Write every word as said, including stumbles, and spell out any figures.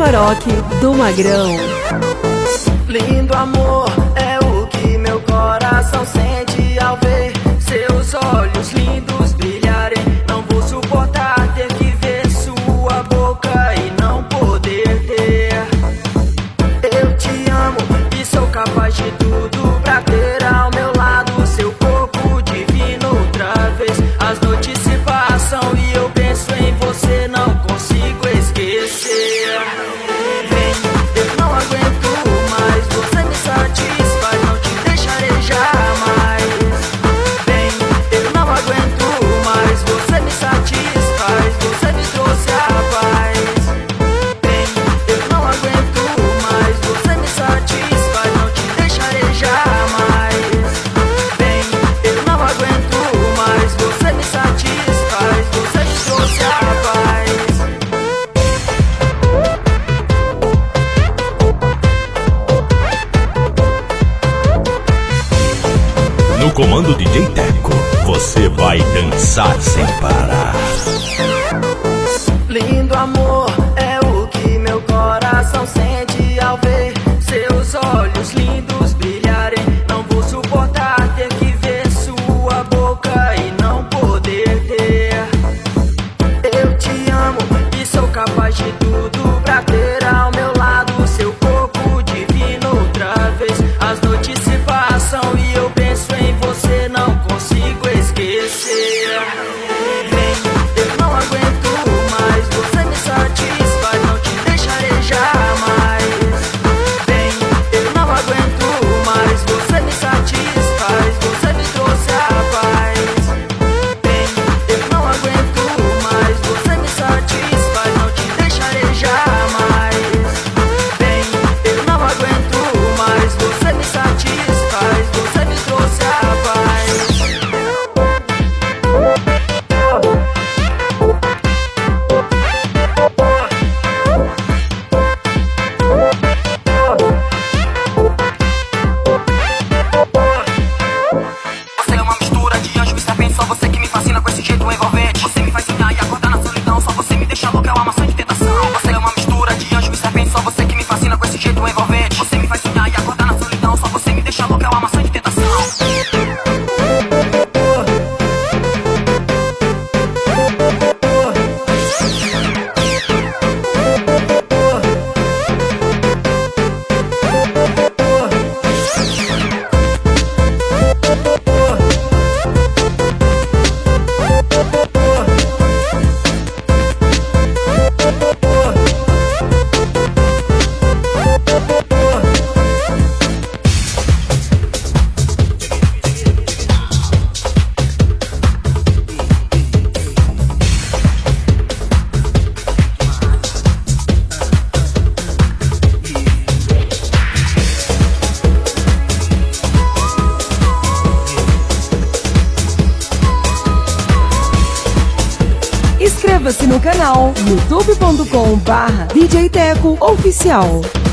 Maroc do Magrão. Lindo amor é o que meu coração sente ao ver seus olhos lindos brilharem. Não vou suportar ter que ver sua boca e não poder ter. Eu te amo e sou capaz de tudo pra ter ao meu lado seu corpo divino outra vez. As noites se passam e eu penso em você, não consigo esquecer. Vem, eu não aguento mais, você me satisfaz, não te deixarei jamais. Vem, eu não aguento mais, você me satisfaz, você me trouxe a paz. Vem, eu não aguento mais, você me satisfaz, não te deixarei jamais. Vem, eu não aguento mais, você me satisfaz, você me trouxe a paz. No comando D J Teco, você vai dançar sem parar. Lindo amor é o que meu coração sente ao ver seus olhos lindos brilharem. Não vou suportar ter que ver sua boca e não poder ter. Eu te amo e sou capaz de tudo pra ter ao meu lado seu corpo divino outra vez. As noites se passam e eu penso em você, não consigo esquecer. Vem, eu não aguento mais, você me satisfaz, não te deixarei jamais. Vem, eu não aguento mais, você me satisfaz, você me trouxe a paz. Vem, eu não aguento mais, você me satisfaz, não te deixarei jamais. Vem, eu não aguento mais, você me satisfaz, você me trouxe a paz. Você é uma mistura de anjo e serpente, só você que me fascina com esse jeito envolvente. Você me faz sonhar e acordar na solidão, só você me deixa louca, é uma maçã de tentação. Você é uma mistura de anjo e serpente, só você que me fascina com esse jeito envolvente. Você me faz sonhar e acordar na solidão, só você me deixa louca, é uma maçã de tentação. Inscreva-se no canal youtube ponto com barra D J Teco Oficial.